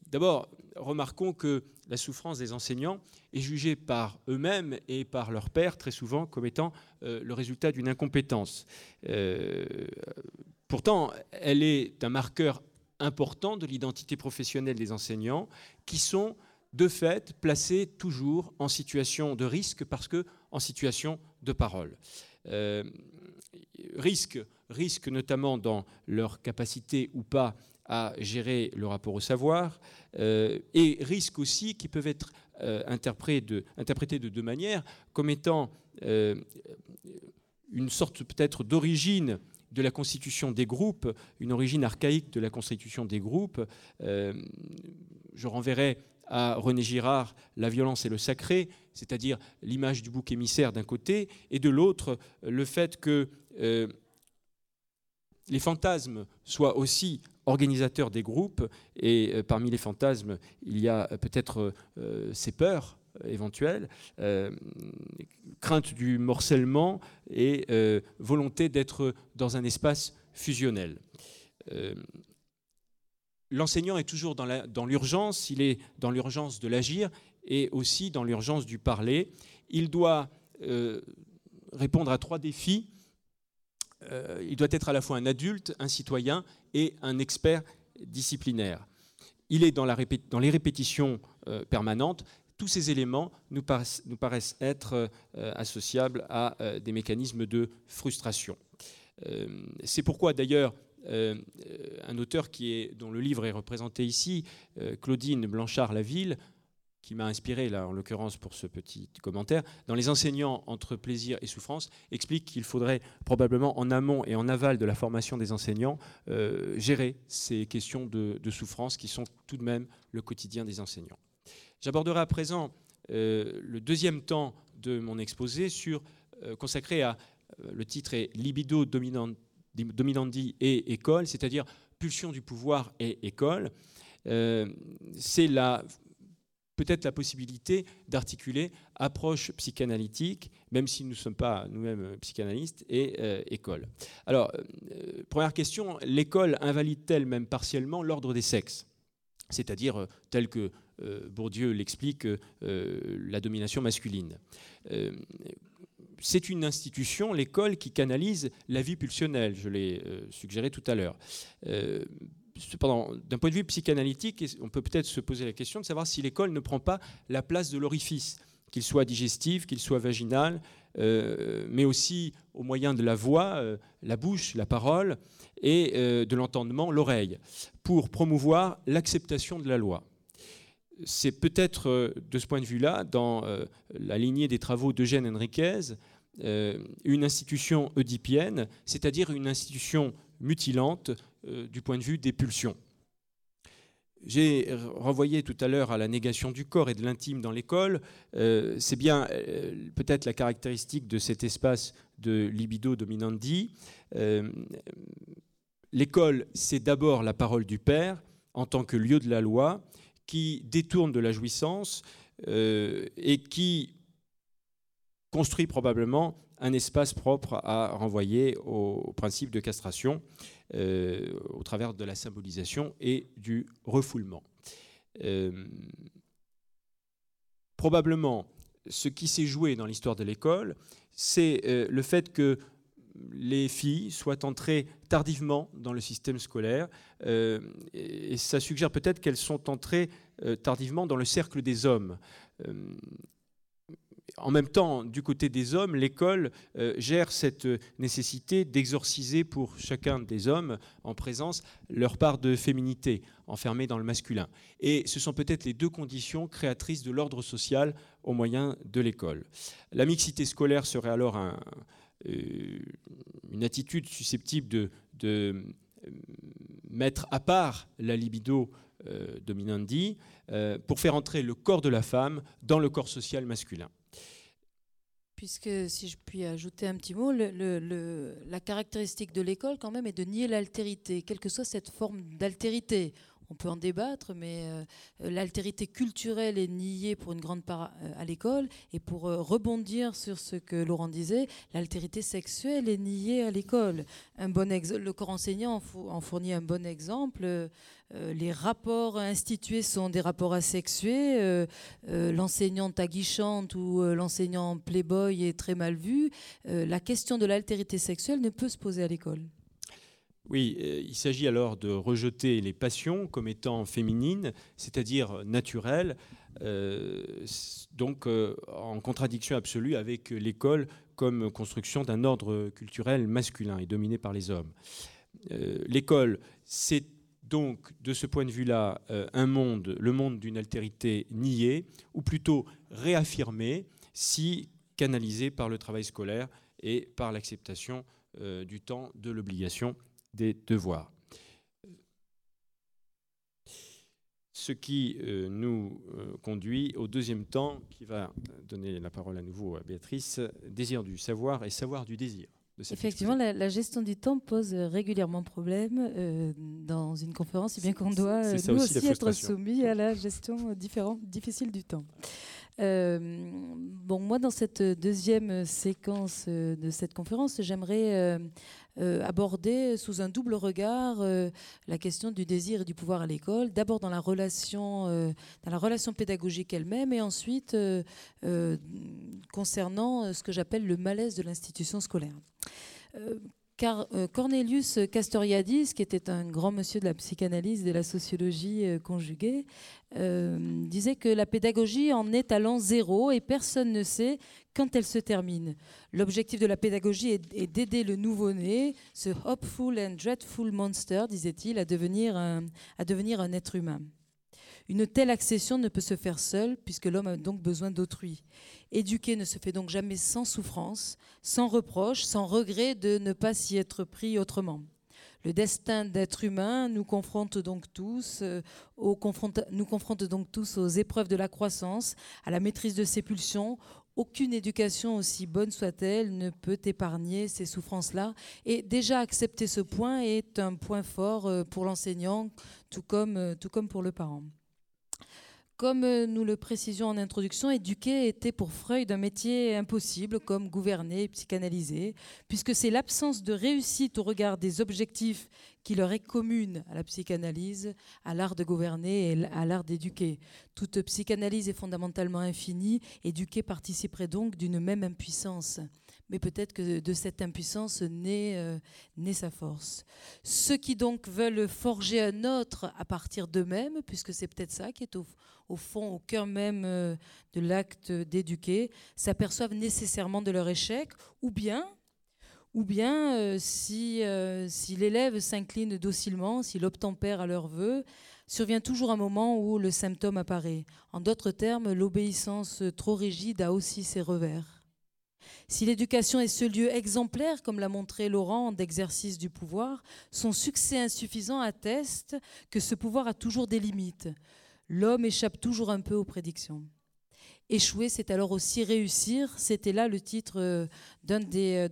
D'abord, remarquons que la souffrance des enseignants est jugée par eux-mêmes et par leurs pairs très souvent comme étant le résultat d'une incompétence. Pourtant, elle est un marqueur important de l'identité professionnelle des enseignants qui sont de fait placés toujours en situation de risque parce que en situation de parole. Risque notamment dans leur capacité ou pas à gérer le rapport au savoir, et risques aussi qui peuvent être interprétés de deux manières, comme étant une sorte peut-être d'origine de la constitution des groupes, une origine archaïque de la constitution des groupes. Je renverrai à René Girard La violence et le sacré, c'est-à-dire l'image du bouc émissaire d'un côté, et de l'autre, le fait que les fantasmes soient aussi organisateurs des groupes, et parmi les fantasmes, il y a peut-être ces peurs éventuelles, crainte du morcellement et volonté d'être dans un espace fusionnel. L'enseignant est toujours dans l'urgence, il est dans l'urgence de l'agir et aussi dans l'urgence du parler. Il doit répondre à trois défis. Il doit être à la fois un adulte, un citoyen et un expert disciplinaire. Il est dans les répétitions permanentes. Tous ces éléments nous paraissent être associables à des mécanismes de frustration. C'est pourquoi d'ailleurs un auteur dont le livre est représenté ici, Claudine Blanchard-Laville, qui m'a inspiré là en l'occurrence pour ce petit commentaire, dans Les enseignants entre plaisir et souffrance, explique qu'il faudrait probablement en amont et en aval de la formation des enseignants gérer ces questions de souffrance qui sont tout de même le quotidien des enseignants. J'aborderai à présent le deuxième temps de mon exposé consacré à, le titre est Libido dominandi et école, c'est-à-dire pulsion du pouvoir et école. C'est peut-être la possibilité d'articuler approche psychanalytique, même si nous ne sommes pas nous-mêmes psychanalystes, et école. Alors, première question, l'école invalide-t-elle même partiellement l'ordre des sexes ? C'est-à-dire tel que Bourdieu l'explique, la domination masculine. C'est une institution, l'école, qui canalise la vie pulsionnelle, je l'ai suggéré tout à l'heure. Cependant, d'un point de vue psychanalytique, on peut peut-être se poser la question de savoir si l'école ne prend pas la place de l'orifice, qu'il soit digestif, qu'il soit vaginal, mais aussi au moyen de la voix, la bouche, la parole, et de l'entendement, l'oreille, pour promouvoir l'acceptation de la loi. C'est peut-être de ce point de vue-là, dans la lignée des travaux d'Eugène Henriquez, une institution oedipienne, c'est-à-dire une institution mutilante du point de vue des pulsions. J'ai renvoyé tout à l'heure à la négation du corps et de l'intime dans l'école. C'est bien peut-être la caractéristique de cet espace de libido dominandi. L'école, c'est d'abord la parole du père en tant que lieu de la loi qui détourne de la jouissance et qui construit probablement un espace propre à renvoyer au principe de castration au travers de la symbolisation et du refoulement. Probablement, ce qui s'est joué dans l'histoire de l'école, c'est le fait que les filles soient entrées tardivement dans le système scolaire, et ça suggère peut-être qu'elles sont entrées tardivement dans le cercle des hommes. En même temps, du côté des hommes, l'école gère cette nécessité d'exorciser pour chacun des hommes en présence leur part de féminité, enfermée dans le masculin. Et ce sont peut-être les deux conditions créatrices de l'ordre social au moyen de l'école. La mixité scolaire serait alors une attitude susceptible de mettre à part la libido dominandi pour faire entrer le corps de la femme dans le corps social masculin. Puisque, si je puis ajouter un petit mot, la caractéristique de l'école, quand même, est de nier l'altérité, quelle que soit cette forme d'altérité. on peut en débattre, mais l'altérité culturelle est niée pour une grande part à l'école. Et pour rebondir sur ce que Laurent disait, l'altérité sexuelle est niée à l'école. Le corps enseignant en fournit un bon exemple. Les rapports institués sont des rapports asexués. L'enseignante aguichante ou l'enseignant playboy est très mal vu. La question de l'altérité sexuelle ne peut se poser à l'école. Oui, il s'agit alors de rejeter les passions comme étant féminines, c'est-à-dire naturelles, donc en contradiction absolue avec l'école comme construction d'un ordre culturel masculin et dominé par les hommes. L'école, c'est donc, de ce point de vue-là, le monde d'une altérité niée, ou plutôt réaffirmée, si canalisée par le travail scolaire et par l'acceptation du temps de l'obligation des devoirs. Ce qui nous conduit au deuxième temps, qui va donner la parole à nouveau à Béatrice, désir du savoir et savoir du désir. Effectivement, la gestion du temps pose régulièrement problème dans une conférence, si bien qu'on doit nous aussi être soumis à la gestion difficile du temps. Moi, dans cette deuxième séquence de cette conférence, j'aimerais aborder sous un double regard la question du désir et du pouvoir à l'école. D'abord dans la relation pédagogique elle-même, et ensuite concernant ce que j'appelle le malaise de l'institution scolaire. Car Cornelius Castoriadis, qui était un grand monsieur de la psychanalyse et de la sociologie conjuguée, disait que la pédagogie en est à l'an zéro et personne ne sait quand elle se termine. L'objectif de la pédagogie est d'aider le nouveau-né, ce hopeful and dreadful monster, disait-il, à devenir un être humain. Une telle accession ne peut se faire seule, puisque l'homme a donc besoin d'autrui. Éduquer ne se fait donc jamais sans souffrance, sans reproche, sans regret de ne pas s'y être pris autrement. Le destin d'être humain nous confronte donc tous aux épreuves de la croissance, à la maîtrise de ses pulsions. Aucune éducation, aussi bonne soit-elle, ne peut épargner ces souffrances-là. Et déjà accepter ce point est un point fort pour l'enseignant, tout comme pour le parent. Comme nous le précisions en introduction, éduquer était pour Freud un métier impossible, comme gouverner et psychanalyser, puisque c'est l'absence de réussite au regard des objectifs qui leur est commune à la psychanalyse, à l'art de gouverner et à l'art d'éduquer. Toute psychanalyse est fondamentalement infinie, éduquer participerait donc d'une même impuissance. Mais peut-être que de cette impuissance naît sa force. Ceux qui donc veulent forger un autre à partir d'eux-mêmes, puisque c'est peut-être ça qui est au fond, au cœur même de l'acte d'éduquer, s'aperçoivent nécessairement de leur échec, ou bien si l'élève s'incline docilement, s'il obtempère à leurs vœux, survient toujours un moment où le symptôme apparaît. En d'autres termes, l'obéissance trop rigide a aussi ses revers. Si l'éducation est ce lieu exemplaire, comme l'a montré Laurent, d'exercice du pouvoir, son succès insuffisant atteste que ce pouvoir a toujours des limites. L'homme échappe toujours un peu aux prédictions. Échouer, c'est alors aussi réussir. C'était là le titre d'un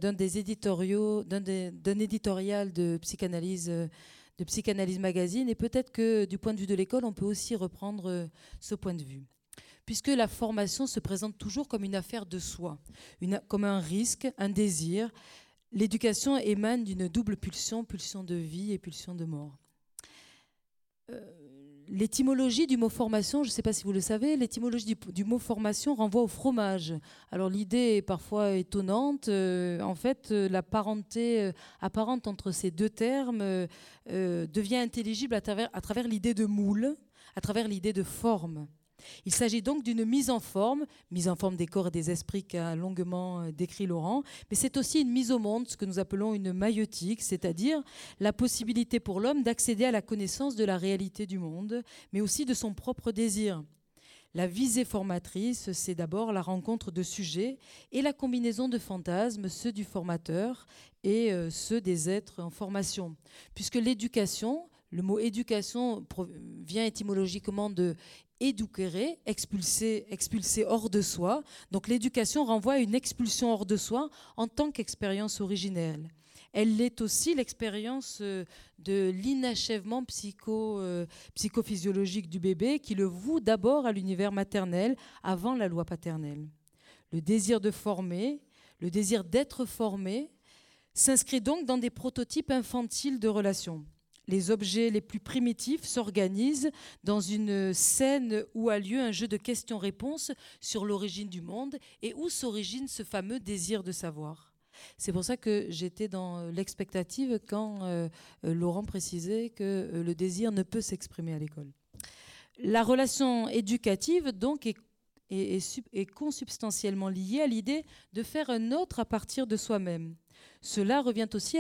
éditorial de Psychanalyse Magazine. Et peut-être que du point de vue de l'école, on peut aussi reprendre ce point de vue. Puisque la formation se présente toujours comme une affaire de soi, comme un risque, un désir. L'éducation émane d'une double pulsion de vie et pulsion de mort. L'étymologie du mot formation, je ne sais pas si vous le savez, l'étymologie du mot formation renvoie au fromage. Alors l'idée est parfois étonnante. En fait, la parenté apparente entre ces deux termes devient intelligible à travers l'idée de moule, à travers l'idée de forme. Il s'agit donc d'une mise en forme des corps et des esprits qu'a longuement décrit Laurent, mais c'est aussi une mise au monde, ce que nous appelons une maïeutique, c'est-à-dire la possibilité pour l'homme d'accéder à la connaissance de la réalité du monde, mais aussi de son propre désir. La visée formatrice, c'est d'abord la rencontre de sujets et la combinaison de fantasmes, ceux du formateur et ceux des êtres en formation. Puisque l'éducation, le mot éducation vient étymologiquement de éduquere, expulser hors de soi. Donc l'éducation renvoie à une expulsion hors de soi en tant qu'expérience originelle. elle est aussi l'expérience de l'inachèvement psychophysiologique du bébé qui le voue d'abord à l'univers maternel avant la loi paternelle. Le désir de former, le désir d'être formé s'inscrit donc dans des prototypes infantiles de relations. Les objets les plus primitifs s'organisent dans une scène où a lieu un jeu de questions-réponses sur l'origine du monde et où s'origine ce fameux désir de savoir. C'est pour ça que j'étais dans l'expectative quand Laurent précisait que le désir ne peut s'exprimer à l'école. La relation éducative, donc, est consubstantiellement liée à l'idée de faire un autre à partir de soi-même. Cela revient aussi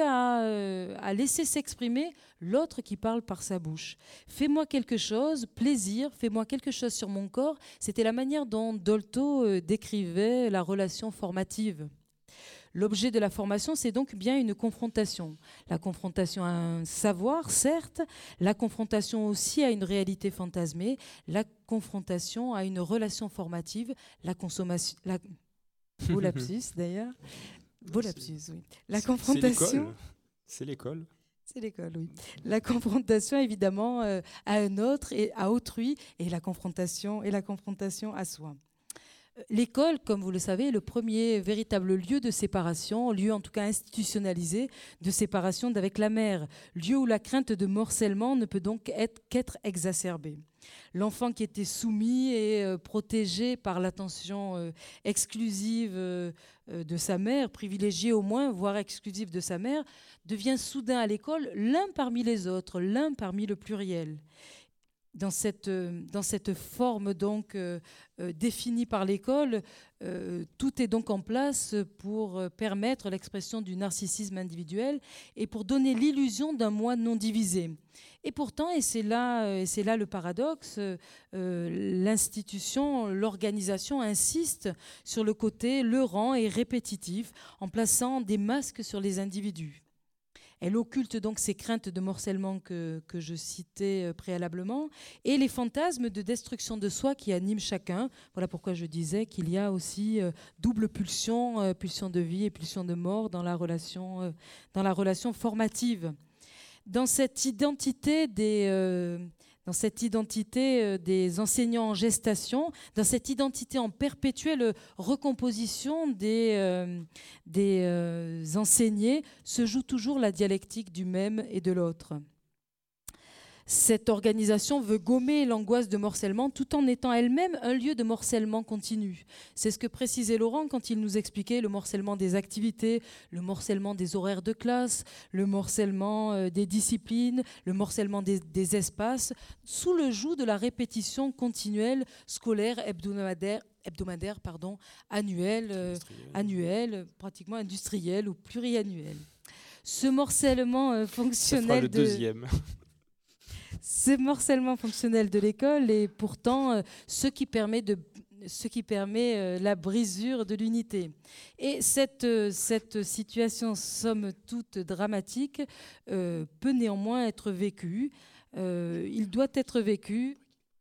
à laisser s'exprimer l'autre qui parle par sa bouche. Fais-moi quelque chose, plaisir, fais-moi quelque chose sur mon corps. C'était la manière dont Dolto décrivait la relation formative. L'objet de la formation, c'est donc bien une confrontation. La confrontation à un savoir, certes, la confrontation aussi à une réalité fantasmée, la confrontation à une relation formative, la consommation... Beau lapsus d'ailleurs. Beau lapsus, oui. La confrontation... C'est l'école. C'est l'école, oui. La confrontation, évidemment, à un autre et à autrui, et la confrontation à soi. L'école, comme vous le savez, est le premier véritable lieu de séparation, lieu en tout cas institutionnalisé de séparation d'avec la mère, lieu où la crainte de morcellement ne peut donc qu'être exacerbée. L'enfant qui était soumis et protégé par l'attention exclusive de sa mère, privilégié au moins, voire exclusive de sa mère, devient soudain à l'école l'un parmi les autres, l'un parmi le pluriel. Dans cette forme donc définie par l'école, tout est donc en place pour permettre l'expression du narcissisme individuel et pour donner l'illusion d'un moi non divisé. Et pourtant, et c'est là le paradoxe, l'institution, l'organisation insiste sur le côté leurrant et répétitif en plaçant des masques sur les individus. Elle occulte donc ces craintes de morcellement que je citais préalablement et les fantasmes de destruction de soi qui animent chacun. Voilà pourquoi je disais qu'il y a aussi double pulsion, pulsion de vie et pulsion de mort dans la relation formative. Dans cette identité des enseignants en gestation, dans cette identité en perpétuelle recomposition des enseignés, se joue toujours la dialectique du même et de l'autre. Cette organisation veut gommer l'angoisse de morcellement tout en étant elle-même un lieu de morcellement continu. C'est ce que précisait Laurent quand il nous expliquait le morcellement des activités, le morcellement des horaires de classe, le morcellement des disciplines, le morcellement des espaces, sous le joug de la répétition continuelle scolaire hebdomadaire, annuelle, pratiquement industrielle ou pluriannuelle. Ce morcellement fonctionnel ça fera le deuxième. Ce morcellement fonctionnel de l'école est pourtant ce qui permet la brisure de l'unité. Et cette situation, somme toute dramatique, peut néanmoins être vécue. Il doit être vécu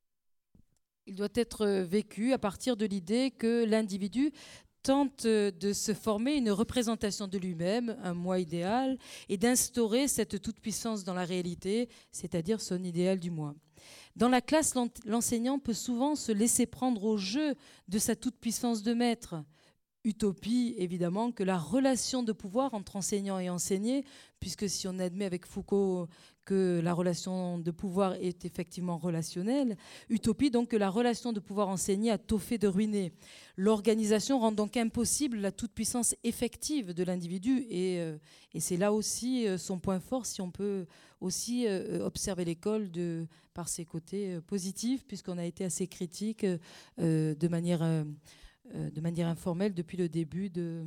à partir de l'idée que l'individu tente de se former une représentation de lui-même, un moi idéal, et d'instaurer cette toute-puissance dans la réalité, c'est-à-dire son idéal du moi. Dans la classe, l'enseignant peut souvent se laisser prendre au jeu de sa toute-puissance de maître. Utopie, évidemment, que la relation de pouvoir entre enseignant et enseigné, puisque si on admet avec Foucault que la relation de pouvoir est effectivement relationnelle, utopie donc que la relation de pouvoir enseigné a tôt fait de ruiner. L'organisation rend donc impossible la toute-puissance effective de l'individu et c'est là aussi son point fort, si on peut aussi observer l'école par ses côtés positifs, puisqu'on a été assez critique de manière informelle depuis le début de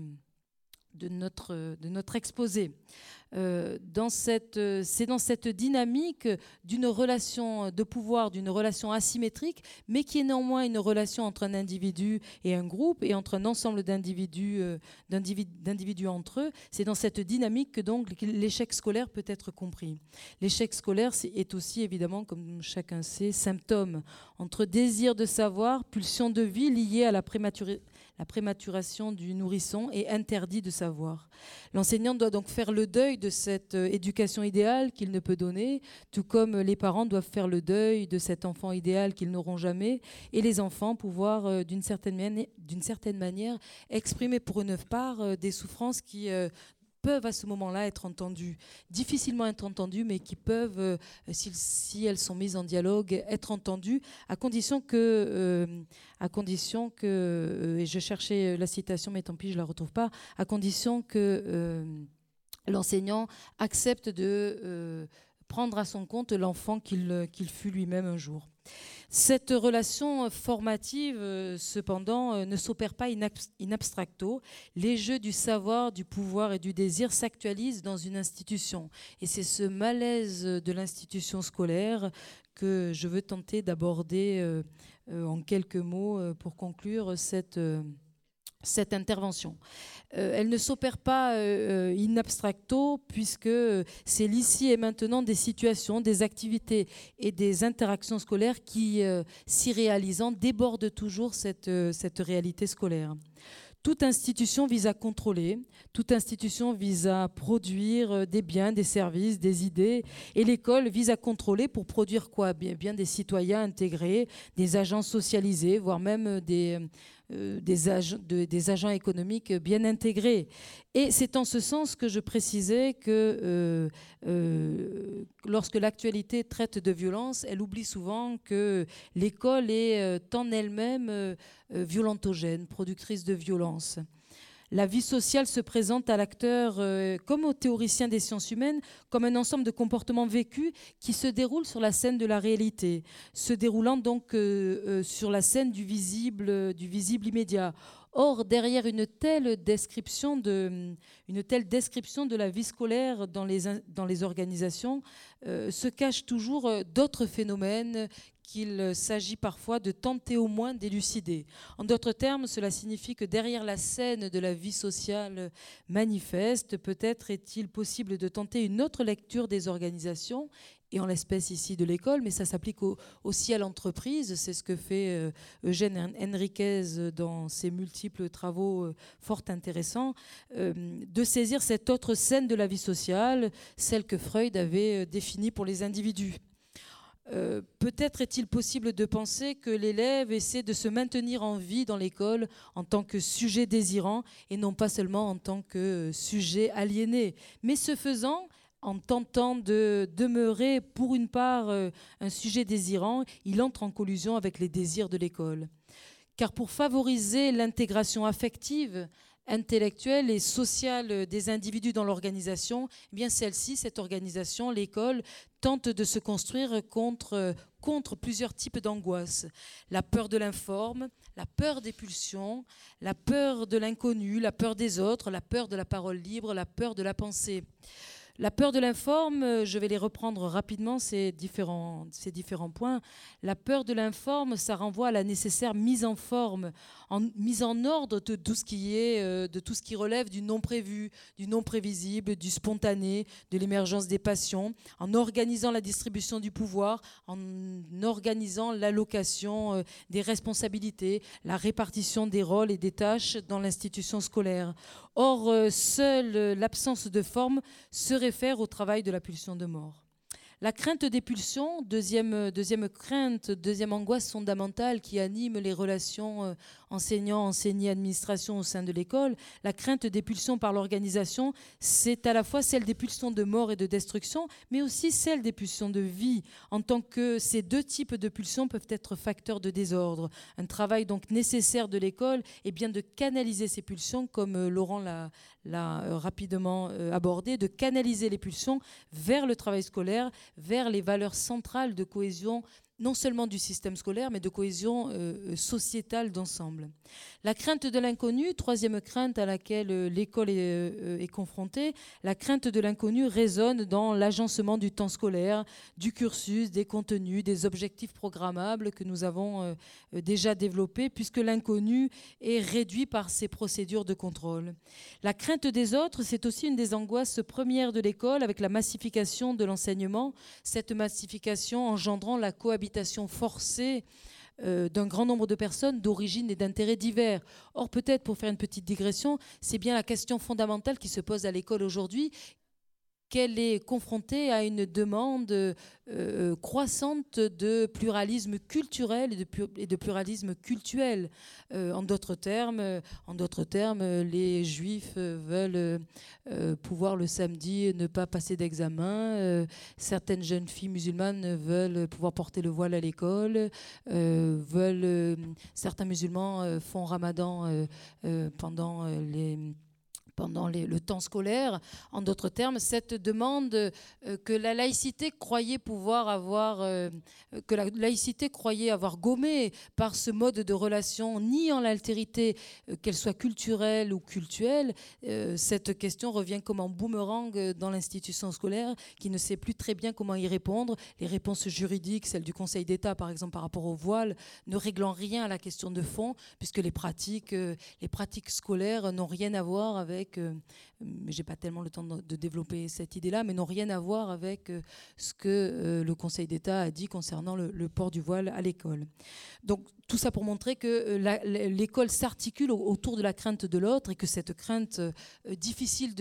notre exposé. C'est dans cette dynamique d'une relation de pouvoir, d'une relation asymétrique, mais qui est néanmoins une relation entre un individu et un groupe, et entre un ensemble d'individus entre eux. C'est dans cette dynamique que donc l'échec scolaire peut être compris. L'échec scolaire est aussi évidemment, comme chacun sait, symptôme entre désir de savoir, pulsion de vie liée à la la prématuration du nourrisson est interdit de savoir. L'enseignant doit donc faire le deuil de cette éducation idéale qu'il ne peut donner, tout comme les parents doivent faire le deuil de cet enfant idéal qu'ils n'auront jamais, et les enfants pouvoir d'une certaine manière exprimer pour une part des souffrances qui peuvent à ce moment-là être entendues, difficilement être entendues, mais qui peuvent, si elles sont mises en dialogue, être entendues, à condition que, et je cherchais la citation, mais tant pis, je ne la retrouve pas, à condition que l'enseignant accepte de prendre à son compte l'enfant qu'il fut lui-même un jour. Cette relation formative, cependant, ne s'opère pas in abstracto. Les jeux du savoir, du pouvoir et du désir s'actualisent dans une institution. Et c'est ce malaise de l'institution scolaire que je veux tenter d'aborder en quelques mots pour conclure cette intervention. Elle ne s'opère pas in abstracto, puisque c'est l'ici et maintenant des situations, des activités et des interactions scolaires qui, s'y réalisant, débordent toujours cette réalité scolaire. Toute institution vise à contrôler, toute institution vise à produire des biens, des services, des idées, et l'école vise à contrôler pour produire quoi ? Bien des citoyens intégrés, des agents socialisés, voire même des agents économiques bien intégrés. Et c'est en ce sens que je précisais que lorsque l'actualité traite de violence, elle oublie souvent que l'école est en elle-même violentogène, productrice de violence. La vie sociale se présente à l'acteur, comme au théoricien des sciences humaines, comme un ensemble de comportements vécus qui se déroulent sur la scène de la réalité, se déroulant donc sur la scène du visible immédiat. Or, derrière une telle description de la vie scolaire dans les organisations, se cachent toujours d'autres phénomènes qu'il s'agit parfois de tenter au moins d'élucider. En d'autres termes, cela signifie que derrière la scène de la vie sociale manifeste, peut-être est-il possible de tenter une autre lecture des organisations, et en l'espèce ici de l'école, mais ça s'applique aussi à l'entreprise. C'est ce que fait Eugène Henriquez dans ses multiples travaux fort intéressants, de saisir cette autre scène de la vie sociale, celle que Freud avait définie pour les individus. Peut-être est-il possible de penser que l'élève essaie de se maintenir en vie dans l'école en tant que sujet désirant et non pas seulement en tant que sujet aliéné. Mais ce faisant, en tentant de demeurer pour une part un sujet désirant, il entre en collusion avec les désirs de l'école. Car pour favoriser l'intégration affective, intellectuelle et sociale des individus dans l'organisation, eh bien celle-ci, cette organisation, l'école, tente de se construire contre plusieurs types d'angoisses. La peur de l'informe, la peur des pulsions, la peur de l'inconnu, la peur des autres, la peur de la parole libre, la peur de la pensée. La peur de l'informe, je vais les reprendre rapidement, ces différents points. La peur de l'informe, ça renvoie à la nécessaire mise en forme, mise en ordre de tout ce qui relève du non prévu, du non prévisible, du spontané, de l'émergence des passions, en organisant la distribution du pouvoir, en organisant l'allocation des responsabilités, la répartition des rôles et des tâches dans l'institution scolaire. Or, seule l'absence de forme se réfère au travail de la pulsion de mort. La crainte des pulsions, deuxième crainte, deuxième angoisse fondamentale qui anime les relations enseignants, enseignés, administration au sein de l'école. La crainte des pulsions par l'organisation, c'est à la fois celle des pulsions de mort et de destruction, mais aussi celle des pulsions de vie, en tant que ces deux types de pulsions peuvent être facteurs de désordre. Un travail donc nécessaire de l'école est bien de canaliser ces pulsions, comme Laurent l'a rapidement abordé, de canaliser les pulsions vers le travail scolaire, vers les valeurs centrales de cohésion, non seulement du système scolaire, mais de cohésion sociétale d'ensemble. La crainte de l'inconnu, troisième crainte à laquelle l'école est confrontée, la crainte de l'inconnu résonne dans l'agencement du temps scolaire, du cursus, des contenus, des objectifs programmables que nous avons déjà développés, puisque l'inconnu est réduit par ces procédures de contrôle. La crainte des autres, c'est aussi une des angoisses premières de l'école, avec la massification de l'enseignement, cette massification engendrant la cohabitation cohabitation forcée d'un grand nombre de personnes d'origine et d'intérêts divers. Or, peut-être, pour faire une petite digression, c'est bien la question fondamentale qui se pose à l'école aujourd'hui, qu'elle est confrontée à une demande croissante de pluralisme culturel et de pluralisme cultuel. En d'autres termes, les juifs veulent pouvoir le samedi ne pas passer d'examen. Certaines jeunes filles musulmanes veulent pouvoir porter le voile à l'école. Certains musulmans font ramadan pendant le temps scolaire. En d'autres termes, cette demande que la laïcité croyait avoir gommée par ce mode de relation niant l'altérité, qu'elle soit culturelle ou cultuelle, cette question revient comme un boomerang dans l'institution scolaire qui ne sait plus très bien comment y répondre. Les réponses juridiques, celles du Conseil d'État par exemple par rapport au voile, ne réglant rien à la question de fond, puisque les pratiques scolaires n'ont rien à voir avec j'ai pas tellement le temps de développer cette idée-là, mais n'ont rien à voir avec ce que le Conseil d'État a dit concernant le port du voile à l'école. Donc tout ça pour montrer que l'école s'articule autour de la crainte de l'autre et que cette crainte difficile,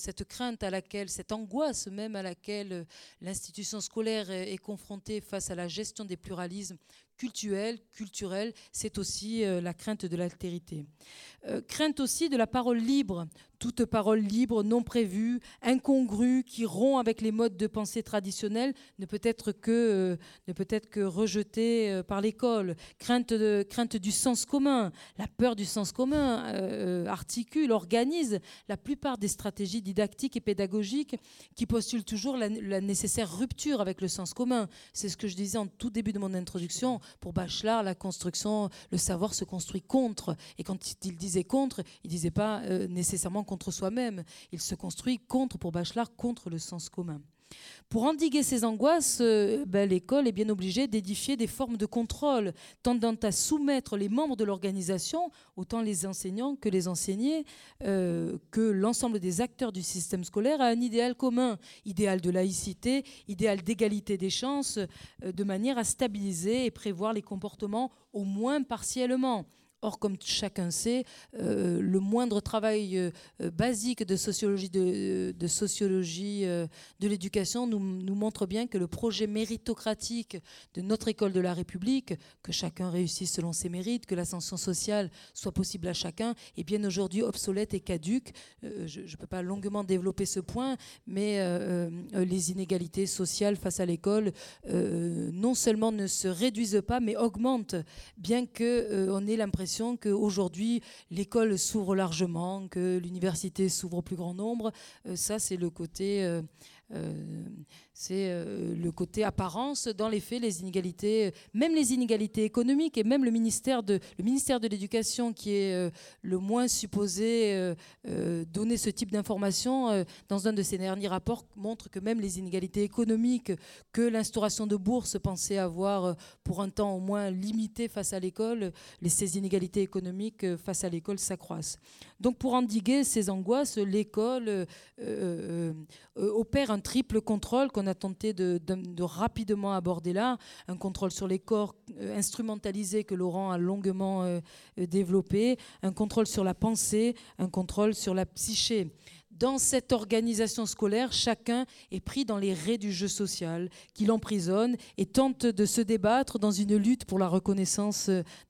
cette angoisse même à laquelle l'institution scolaire est confrontée face à la gestion des pluralismes culturels, c'est aussi la crainte de l'altérité. Crainte aussi de la parole libre, toute parole libre, non prévue, incongrue, qui rompt avec les modes de pensée traditionnels, ne peut être que rejetée par l'école. Crainte du sens commun, la peur du sens commun articule, organise la plupart des stratégies didactiques et pédagogiques qui postulent toujours la nécessaire rupture avec le sens commun. C'est ce que je disais en tout début de mon introduction. Pour Bachelard, la construction, le savoir se construit contre. Et quand il disait contre, il ne disait pas nécessairement contre soi-même. Il se construit pour Bachelard, contre le sens commun. Pour endiguer ces angoisses, l'école est bien obligée d'édifier des formes de contrôle tendant à soumettre les membres de l'organisation, autant les enseignants que les enseignés, que l'ensemble des acteurs du système scolaire, à un idéal commun, idéal de laïcité, idéal d'égalité des chances, de manière à stabiliser et prévoir les comportements au moins partiellement. Or, comme chacun sait, le moindre travail basique de sociologie de l'éducation nous montre bien que le projet méritocratique de notre école de la République, que chacun réussisse selon ses mérites, que l'ascension sociale soit possible à chacun, est bien aujourd'hui obsolète et caduque. Je ne peux pas longuement développer ce point, mais les inégalités sociales face à l'école non seulement ne se réduisent pas, mais augmentent, bien qu'on ait l'impression qu'aujourd'hui, l'école s'ouvre largement, que l'université s'ouvre au plus grand nombre. Ça, c'est le côté... le côté apparence. Dans les faits, les inégalités, même les inégalités économiques, et même le ministère de l'Éducation, qui est le moins supposé donner ce type d'informations, dans un de ses derniers rapports, montre que même les inégalités économiques que l'instauration de bourses pensait avoir pour un temps au moins limité face à l'école, ces inégalités économiques face à l'école s'accroissent. Donc pour endiguer ces angoisses, l'école opère un triple contrôle qu'on a tenté de rapidement aborder là. Un contrôle sur les corps instrumentalisés que Laurent a longuement développé, un contrôle sur la pensée, un contrôle sur la psyché. Dans cette organisation scolaire, chacun est pris dans les raies du jeu social qui l'emprisonne et tente de se débattre dans une lutte pour la reconnaissance,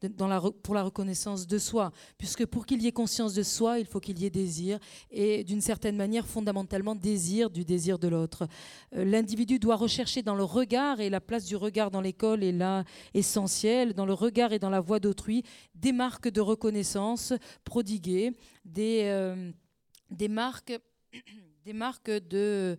de soi. Puisque pour qu'il y ait conscience de soi, il faut qu'il y ait désir et d'une certaine manière, fondamentalement, désir du désir de l'autre. L'individu doit rechercher dans le regard, et la place du regard dans l'école est là essentielle, dans le regard et dans la voix d'autrui, des marques de reconnaissance prodiguées, des marques de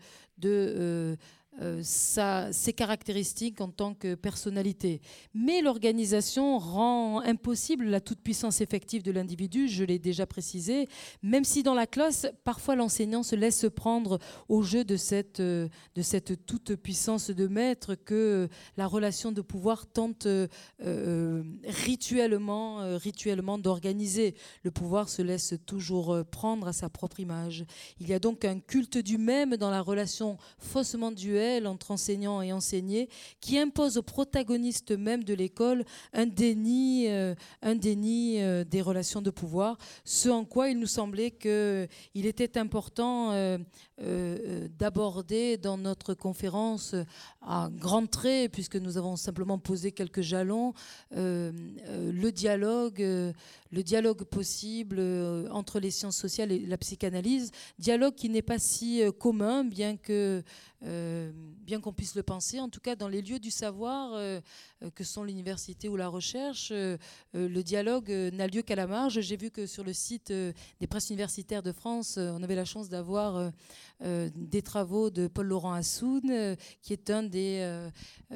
ses caractéristiques en tant que personnalité. Mais l'organisation rend impossible la toute-puissance effective de l'individu, je l'ai déjà précisé, même si dans la classe, parfois l'enseignant se laisse prendre au jeu de cette toute-puissance de maître que la relation de pouvoir tente rituellement d'organiser. Le pouvoir se laisse toujours prendre à sa propre image. Il y a donc un culte du même dans la relation faussement duelle mutuelle entre enseignants et enseignés qui impose aux protagonistes même de l'école un déni des relations de pouvoir, ce en quoi il nous semblait qu'il était important d'aborder dans notre conférence à grands traits, puisque nous avons simplement posé quelques jalons, le dialogue possible entre les sciences sociales et la psychanalyse, dialogue qui n'est pas si commun, bien qu'on puisse le penser. En tout cas, dans les lieux du savoir que sont l'université ou la recherche, le dialogue n'a lieu qu'à la marge. J'ai vu que sur le site des presses universitaires de France, on avait la chance d'avoir des travaux de Paul-Laurent Assoun, qui est un des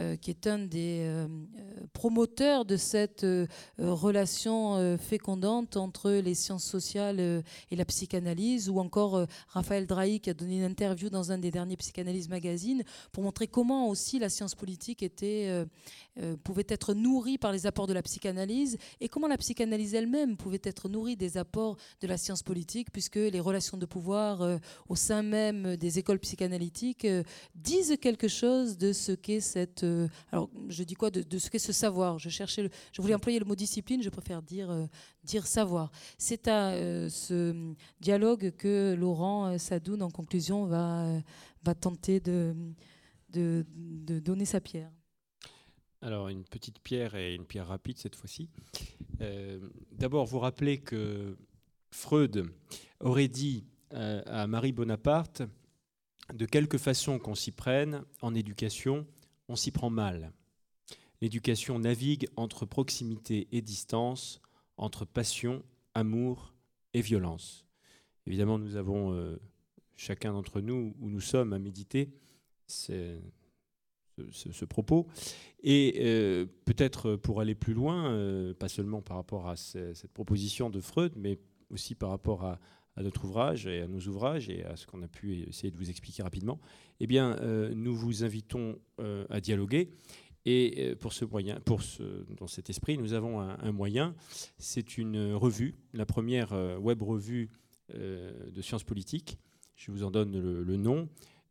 promoteurs de cette relation fécondante entre les sciences sociales et la psychanalyse, ou encore Raphaël Drahi, qui a donné une interview dans un des derniers Psychanalyse Magazine pour montrer comment aussi la science politique pouvait être nourrie par les apports de la psychanalyse, et comment la psychanalyse elle-même pouvait être nourrie des apports de la science politique, puisque les relations de pouvoir au sein même des écoles psychanalytiques disent quelque chose de ce qu'est cette... alors, je dis quoi de ce qu'est ce savoir. Je voulais employer le mot discipline, je préfère dire savoir. C'est à ce dialogue que Laurent Sadoun, en conclusion, va tenter de donner sa pierre. Alors, une petite pierre et une pierre rapide cette fois-ci. D'abord, vous rappelez que Freud aurait dit à Marie Bonaparte: de quelque façon qu'on s'y prenne, en éducation, on s'y prend mal. L'éducation navigue entre proximité et distance, entre passion, amour et violence. Évidemment, nous avons, chacun d'entre nous, où nous sommes, à méditer ce propos. Et peut-être pour aller plus loin, pas seulement par rapport à cette proposition de Freud, mais aussi par rapport à notre ouvrage et à nos ouvrages et à ce qu'on a pu essayer de vous expliquer rapidement, eh bien, nous vous invitons à dialoguer. Et dans cet esprit, nous avons un moyen. C'est une revue, la première web revue de sciences politiques. Je vous en donne le nom,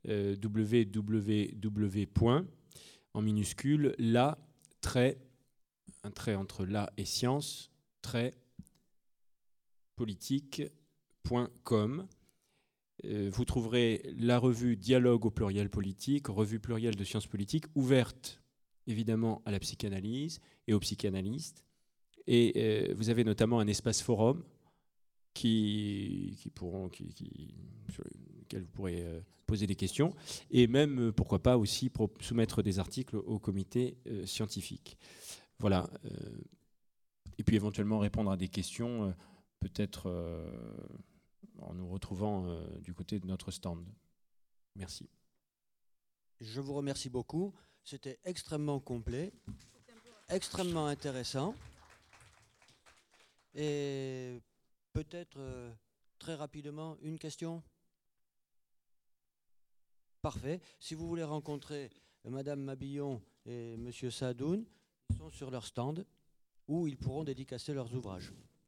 www. En minuscule, un trait entre la et science, politique.com. Vous trouverez la revue Dialogue au pluriel politique, revue plurielle de sciences politiques, ouverte évidemment à la psychanalyse et aux psychanalystes. Et vous avez notamment un espace forum sur lequel vous pourrez poser des questions, et même, pourquoi pas, aussi soumettre des articles au comité scientifique. Voilà. Et puis éventuellement répondre à des questions, peut-être en nous retrouvant du côté de notre stand. Merci. Je vous remercie beaucoup. C'était extrêmement complet, extrêmement intéressant. Et peut-être très rapidement, une question ? Parfait. Si vous voulez rencontrer Madame Mabillon et Monsieur Sadoun, ils sont sur leur stand où ils pourront dédicacer leurs ouvrages.